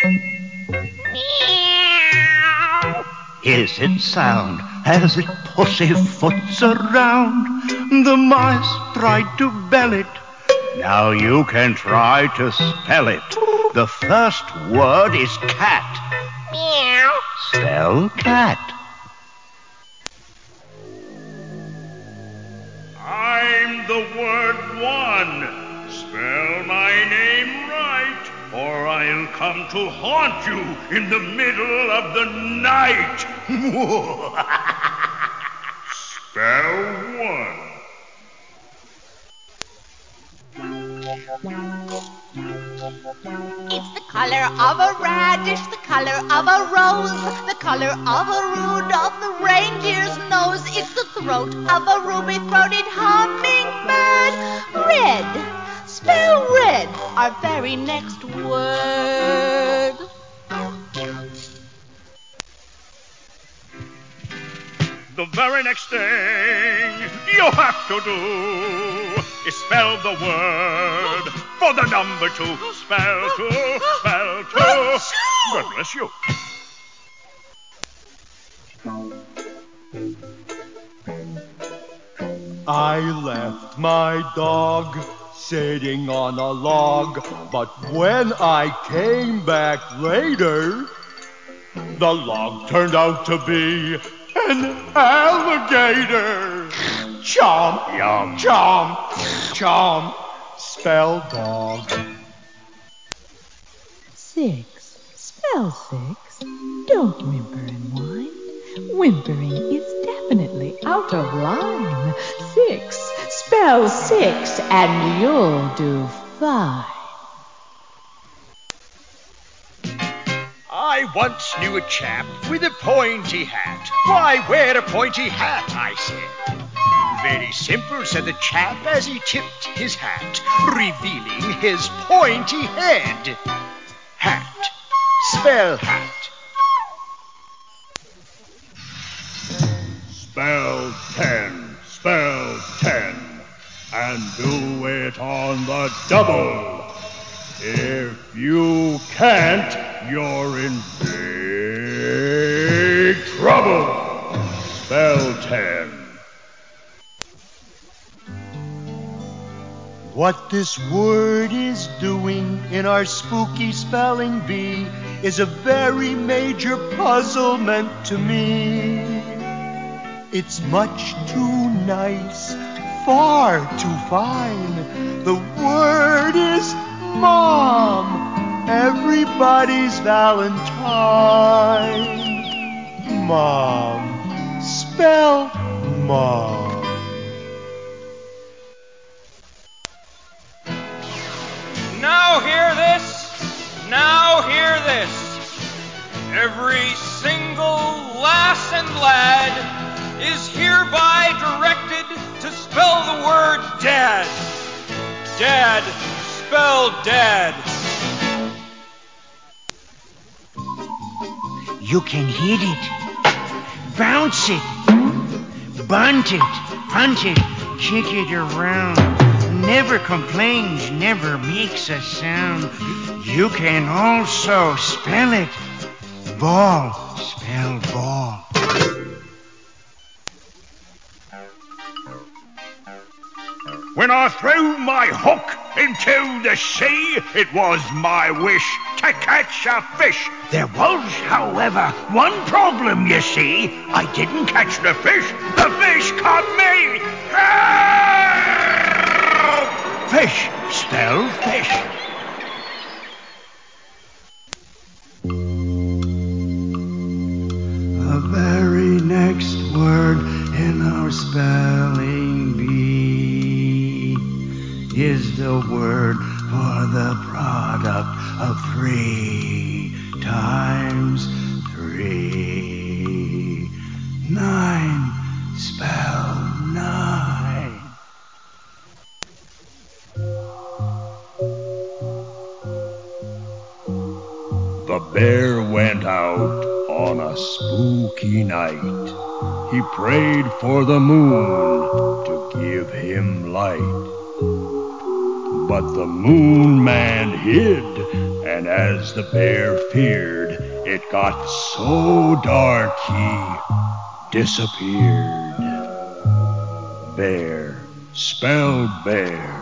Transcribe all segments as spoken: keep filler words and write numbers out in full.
Meow. Is it sound as it pussyfoots around? The mice tried to bell it. Now you can try to spell it. The first word is cat. Meow. Spell cat. I'm the word one. Spell my name right, or I'll come to haunt you in the middle of the night. Spell one. It's the color of a radish, the color of a rose, the color of a Rudolph the reindeer's nose. It's the throat of a ruby-throated hummingbird. Red. Spell red, our very next word. The very next thing you have to do is spell the word for the number two. Spell two, spell two. God bless you. I left my dog sitting on a log, but when I came back later, the log turned out to be an alligator. Chomp, Yum. chomp, chomp. Spell dog. Six. Spell six. Don't whimper and whine. Whimpering is definitely out of line. Six. Spell six and you'll do fine. I once knew a chap with a pointy hat. Why wear a pointy hat, I said. Very simple, said the chap as he tipped his hat, revealing his pointy head. Hat. Spell hat. Spell ten, spell ten, and do it on the double. If you can't, you're in big trouble. Spell ten. What this word is doing in our spooky spelling bee is a very major puzzlement to me. It's much too nice, far too fine. The word is Mom, everybody's Valentine. Mom, spell Mom. Now hear this, now hear this. Every single lass and lad is hereby directed to spell the word dad. Dad, spell dad. You can hit it, bounce it, bunt it, punt it, kick it around. Never complains, never makes a sound. You can also spell it. Ball, spell ball. When I threw my hook into the sea, it was my wish to catch a fish. There was, however, one problem, you see. I didn't catch the fish. The fish caught me. Help! Fish, spell fish. The very next word in our spelling bee is the word for the product of three times three. Nine. Spell nine. The bear went out on a spooky night. He prayed for the moon to give him light. But the Moon Man hid, and as the bear feared, it got so dark he disappeared. Bear, spell bear.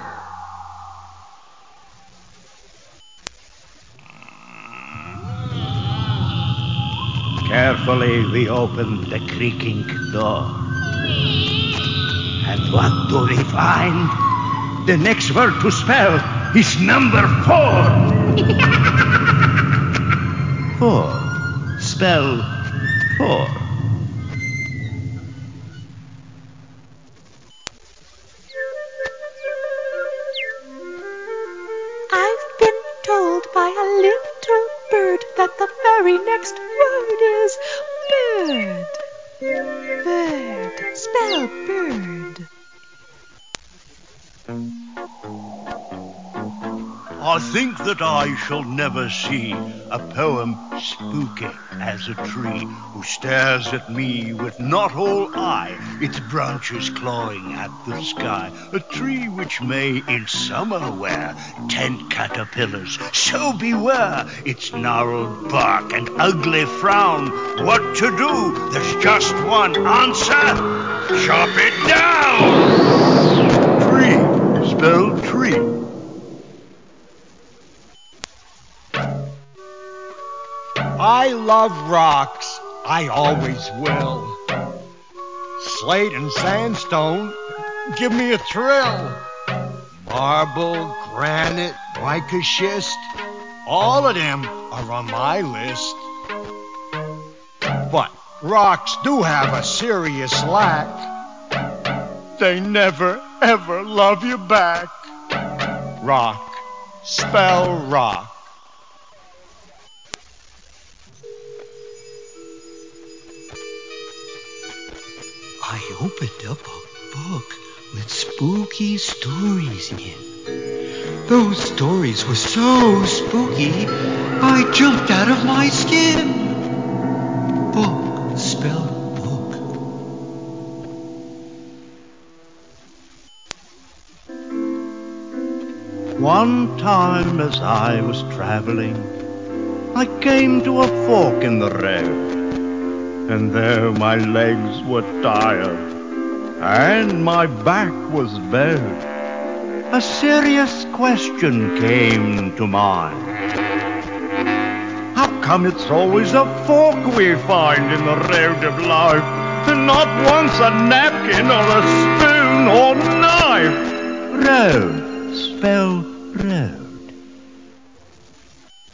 Carefully we opened the creaking door. And what do we find? The next word to spell is number four. Four. Spell four. I've been told by a little bird that the very next word is bird. Bird. Spell bird. I think that I shall never see a poem spooky as a tree who stares at me with not all eye, its branches clawing at the sky. A tree which may in summer wear tent caterpillars, so beware its gnarled bark and ugly frown. What to do? There's just one answer. Chop it down! Tree, spell tree. I love rocks. I always will. Slate and sandstone give me a thrill. Marble, granite, mica schist, all of them are on my list. But rocks do have a serious lack. They never, ever love you back. Rock, spell rock. I opened up a book with spooky stories in. Those stories were so spooky, I jumped out of my skin. Book, spell book. One time as I was traveling, I came to a fork in the road. And there my legs were tired, and my back was bowed. A serious question came to mind. How come it's always a fork we find in the road of life, and not once a napkin or a spoon or knife? Road, spell road.